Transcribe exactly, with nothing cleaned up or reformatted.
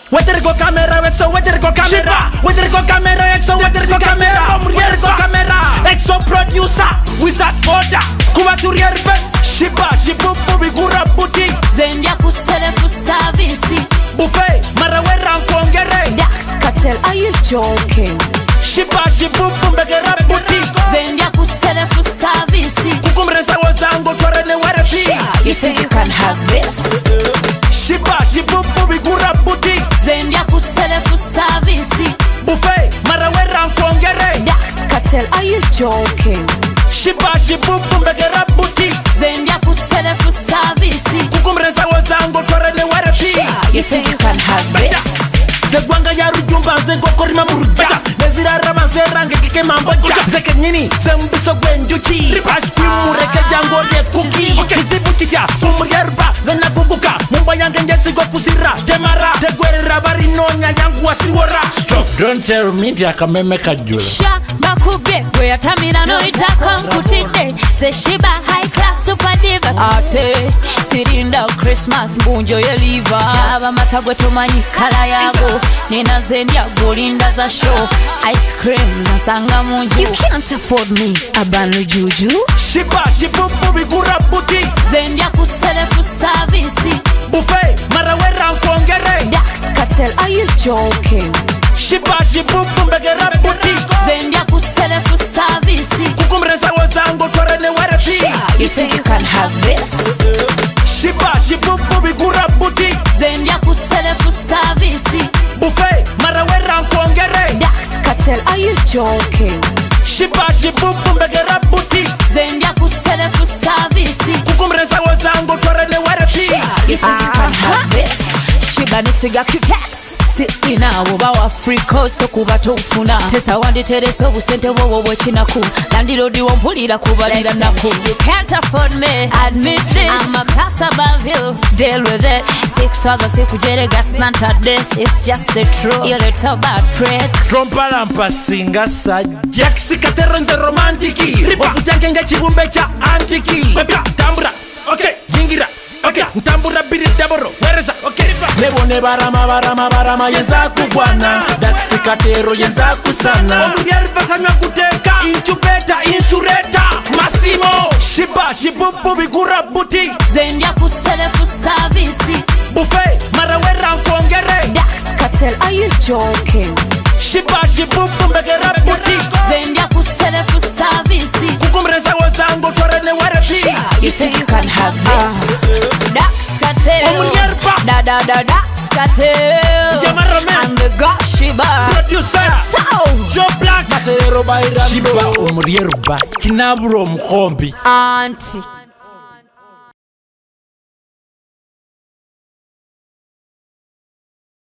Wetter go camera, exo, wetter go camera. Wetter go camera, exo, wetter go camera. Wetter go camera. Exo producer, wizard order. Kuba turierbe. Shiba, shibubu bigura buti. Zendia kuselefu service. Buffet, marawera nkongere. Dax Cartel, are you joking? Shiba, shibubu begera buti. Zendia kuselefu service. Kukumresa wazango twarene werepi. You think you can have this? Shiba, shibubu bigura buti. Zendia kuselefu service. Buffet, marawera nkongere. Dax Cartel, are you joking? Shiba, shibubu begera buti. Zendia kuselefu service. Kukumresa wazango twarene werepi. You think you can have this? Zegwanga ya rujumba zengo korima muruja. Nezira rama zerange kike mamboja. Zeke nini zembiso gwenjuchi. Ice cream mureke jango rie kuki. Kizibu chitia kumurierba zena kubuka. Mumba yange njesi go kusira jemara. Tegwere rabari nonya yangu wasiwora. Stop, don't tell me dia kameme kajula. Sha bakubye gwe yatamira no itaka nkutide. Ze Shiba high class super diva. Ate sirinda Christmas mbunjo ye liva. Aba matagwe tomanyi kala yago. Nina Zendia golinda za show. Ice cream nasanga munju. You can't afford me abanu juju. Shiba shibubu bigura buti. Zendia kuselefu service. Buffet marawera nkongere. Dax Cartel, are you joking? Shiba shibubu begera buti. Zendia kuselefu service. Kukumresa wazango twarene werepi. You think you can have this? Shiba shibubu bigura buti. Zendia kuselefu service. Buffet marawera nkongere. Dax Cartel, are you joking? Shiba shibubu begera buti. Zendia kuselefu service. Kukumresa wazango twarene werepi. You think you can have this? Shiba nisiga Q-Tex. Sina woba wa free coast kuba tofuna. Tesa wandi tereso obusente wowo bwekinaku. Landilodi wompulira kubalira naku. You can't afford me, admit this. I'm a class above you, deal with it. Six hours a sikujere gas nanta this. It's just the truth, you're a little bad prick. Trompa lampa singa sa Jaxi katero nze romantiki. Wafutanke nga chibumbe cha antiki. Tambura, okay, zingira. Okay, ntambura biri daboro, wereza, okay. Nebone barama barama barama yenza kubwana. Daxi katero yenza kusana. Omuyerba kanywa kuteka, incubeta, insureta, Massimo. Shiba, shibubu bigura buti. Zendia kuselefu service. Buffet, marawera nkongere. Dax Cartel, are you joking? Shiba, shibubu begera buti. Zendia kuselefu service. Kukumresa wazango twarene werepi. You think you can have this? Dax Cartel. Da da da Dax Cartel. I'm the God Shiba. Producer. So Joe Black. Masero Bayram. Shiba umurierba. Kinaburo mkombi. Auntie.